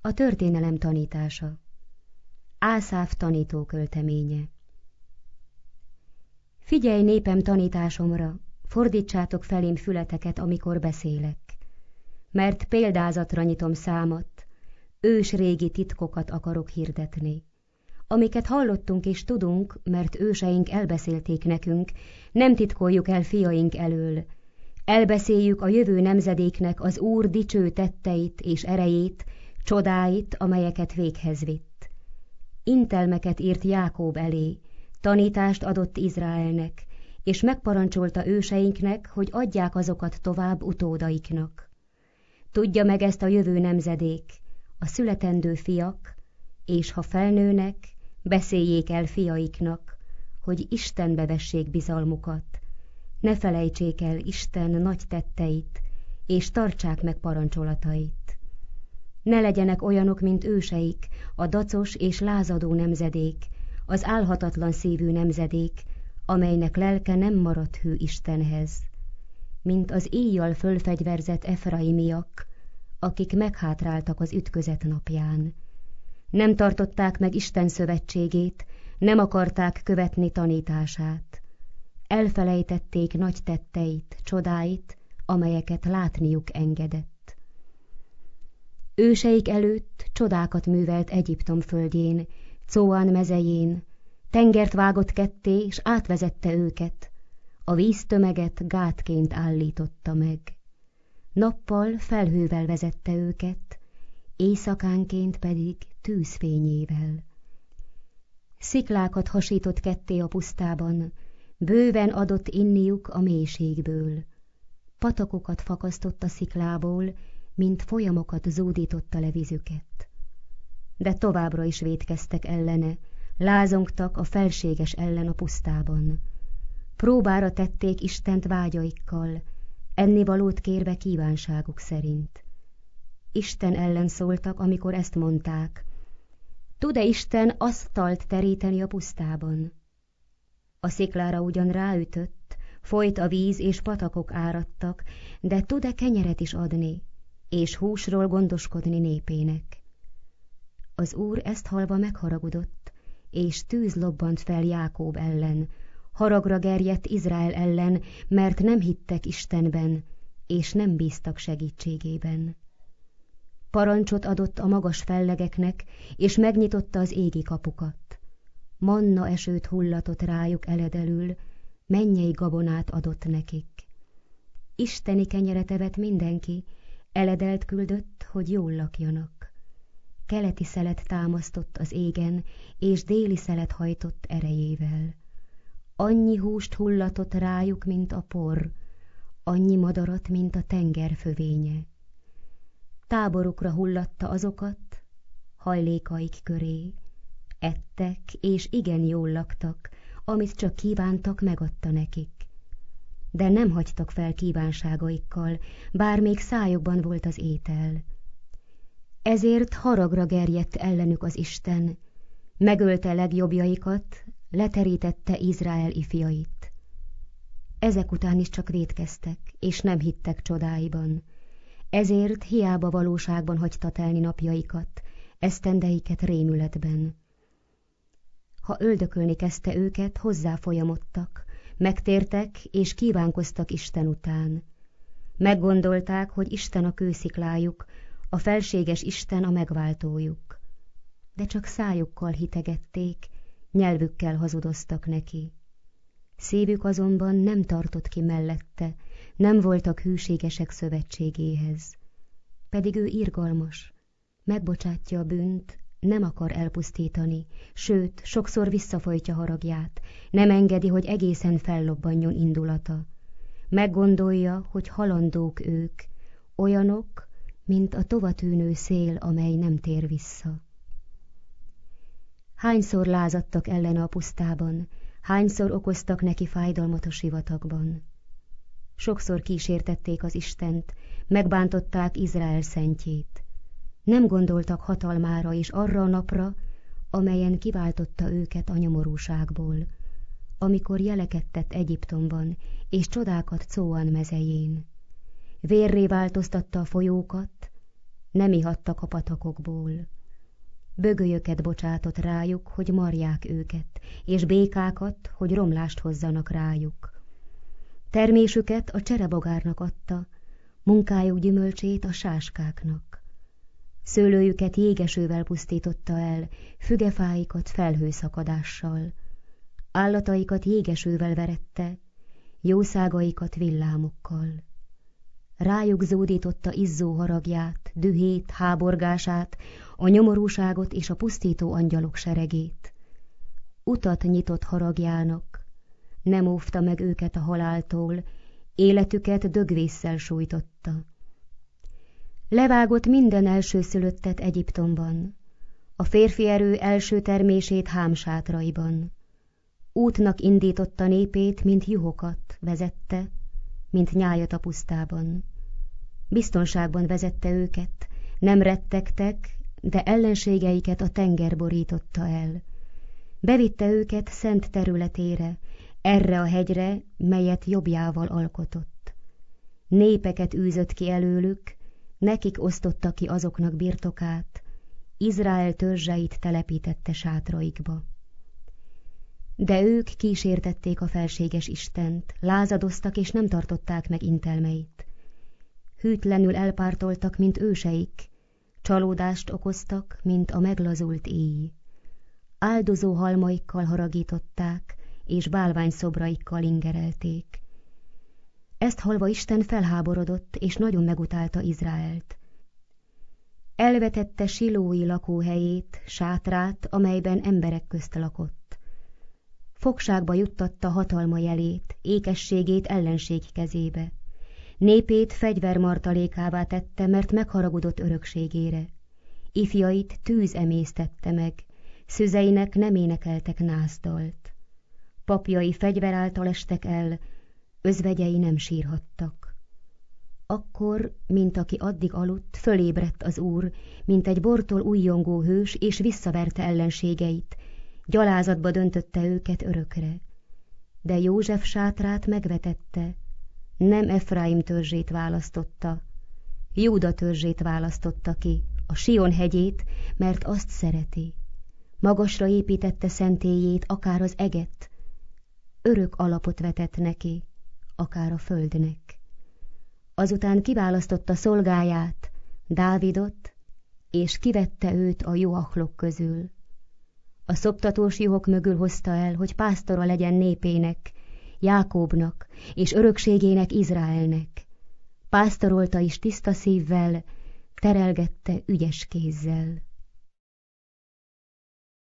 A történelem tanítása. Ászáf tanító költeménye. Figyelj, népem, tanításomra, fordítsátok felém fületeket, amikor beszélek, mert példázatra nyitom számat, ősrégi titkokat akarok hirdetni. Amiket hallottunk és tudunk, mert őseink elbeszélték nekünk, nem titkoljuk el fiaink elől. Elbeszéljük a jövő nemzedéknek az Úr dicső tetteit és erejét, csodáit, amelyeket véghez vitt. Intelmeket írt Jákób elé, tanítást adott Izraelnek, és megparancsolta őseinknek, hogy adják azokat tovább utódaiknak. Tudja meg ezt a jövő nemzedék, a születendő fiak, és ha felnőnek, beszéljék el fiaiknak, hogy Istenbe vessék bizalmukat. Ne felejtsék el Isten nagy tetteit, és tartsák meg parancsolatait. Ne legyenek olyanok, mint őseik, a dacos és lázadó nemzedék, az álhatatlan szívű nemzedék, amelynek lelke nem maradt hű Istenhez, mint az éjjal fölfegyverzett efraimiak, akik meghátráltak az ütközet napján. Nem tartották meg Isten szövetségét, nem akarták követni tanítását. Elfelejtették nagy tetteit, csodáit, amelyeket látniuk engedett. Őseik előtt csodákat művelt Egyiptom földjén, Cóan mezején, tengert vágott ketté, és átvezette őket, a víztömeget gátként állította meg. Nappal felhővel vezette őket, éjszakánként pedig tűzfényével. Sziklákat hasított ketté a pusztában, bőven adott inniuk a mélységből. Patakokat fakasztott a sziklából, mint folyamokat zúdította le vízüket. De továbbra is vétkeztek ellene, lázongtak a felséges ellen a pusztában. Próbára tették Istent vágyaikkal, ennivalót kérve kívánságuk szerint. Isten ellen szóltak, amikor ezt mondták: tud-e Isten asztalt teríteni a pusztában? A sziklára ugyan ráütött, folyt a víz és patakok áradtak, de tud-e kenyeret is adni, és húsról gondoskodni népének? Az Úr ezt hallva megharagudott, és tűz lobbant fel Jákób ellen, haragra gerjedt Izrael ellen, mert nem hittek Istenben, és nem bíztak segítségében. Parancsot adott a magas fellegeknek, és megnyitotta az égi kapukat. Manna esőt hullatott rájuk eledelül, mennyei gabonát adott nekik. Isteni kenyeret evett mindenki, eledelt küldött, hogy jól lakjanak. Keleti szelet támasztott az égen, és déli szelet hajtott erejével. Annyi húst hullatott rájuk, mint a por, annyi madarat, mint a tenger fövénye. Táborukra hullatta azokat, hajlékaik köré, ettek, és igen jól laktak, amit csak kívántak, megadta nekik. De nem hagytak fel kívánságaikkal, bár még szájukban volt az étel. Ezért haragra gerjedt ellenük az Isten, megölte legjobbjaikat, leterítette Izrael ifjait. Ezek után is csak vétkeztek, és nem hittek csodáiban. Ezért hiába valóságban hagyta telni napjaikat, esztendeiket rémületben. Ha öldökölni kezdte őket, hozzáfolyamodtak, megtértek és kívánkoztak Isten után. Meggondolták, hogy Isten a kősziklájuk, a felséges Isten a megváltójuk. De csak szájukkal hitegették, nyelvükkel hazudoztak neki. Szívük azonban nem tartott ki mellette, nem voltak hűségesek szövetségéhez. Pedig ő irgalmas, megbocsátja a bűnt, nem akar elpusztítani, sőt, sokszor visszafolytja haragját, nem engedi, hogy egészen fellobbanjon indulata. Meggondolja, hogy halandók ők, olyanok, mint a tovatűnő szél, amely nem tér vissza. Hányszor lázadtak ellene a pusztában, hányszor okoztak neki fájdalmat a sivatagban. Sokszor kísértették az Istent, megbántották Izrael szentjét. Nem gondoltak hatalmára és arra a napra, amelyen kiváltotta őket a nyomorúságból, amikor jeleket tett Egyiptomban, és csodákat Cóan mezején. Vérré változtatta a folyókat, nem ihattak a patakokból. Bögölyöket bocsátott rájuk, hogy marják őket, és békákat, hogy romlást hozzanak rájuk. Termésüket a cserebogárnak adta, munkájuk gyümölcsét a sáskáknak. Szőlőjüket jégesővel pusztította el, fügefáikat felhőszakadással. Állataikat jégesővel verette, jószágaikat villámokkal. Rájuk zúdította izzó haragját, dühét, háborgását, a nyomorúságot és a pusztító angyalok seregét. Utat nyitott haragjának, nem óvta meg őket a haláltól, életüket dögvésszel sújtotta. Levágott minden elsőszülöttet Egyiptomban, a férfi erő első termését hámsátraiban. Útnak indította népét, mint juhokat vezette, mint nyájat a pusztában. Biztonságban vezette őket, nem rettegtek, de ellenségeiket a tenger borította el. Bevitte őket szent területére, erre a hegyre, melyet jobbjával alkotott. Népeket űzött ki előlük, nekik osztotta ki azoknak birtokát, Izrael törzseit telepítette sátraikba. De ők kísértették a felséges Istent, lázadoztak és nem tartották meg intelmeit. Hűtlenül elpártoltak, mint őseik, csalódást okoztak, mint a meglazult éj. Áldozó halmaikkal haragították, és bálványszobraikkal ingerelték. Ezt hallva Isten felháborodott, és nagyon megutálta Izraelt. Elvetette Silói lakóhelyét, sátrát, amelyben emberek közt lakott. Fogságba juttatta hatalma jelét, ékességét ellenség kezébe. Népét fegyvermartalékává tette, mert megharagudott örökségére. Ifjait tűz emésztette meg, szüzeinek nem énekeltek nászdalt. Papjai fegyver által estek el, özvegyei nem sírhattak. Akkor, mint aki addig aludt, fölébredt az Úr, mint egy bortól újjongó hős, és visszaverte ellenségeit, gyalázatba döntötte őket örökre. De József sátrát megvetette, nem Efraim törzsét választotta, Júda törzsét választotta ki, a Sion hegyét, mert azt szereti. Magasra építette szentélyét, akár az eget, örök alapot vetett neki, akár a földnek. Azután kiválasztotta szolgáját, Dávidot, és kivette őt a juhaklok közül. A szoptatós juhok mögül hozta el, hogy pásztora legyen népének, Jákóbnak, és örökségének Izraelnek. Pásztorolta is tiszta szívvel, terelgette ügyes kézzel.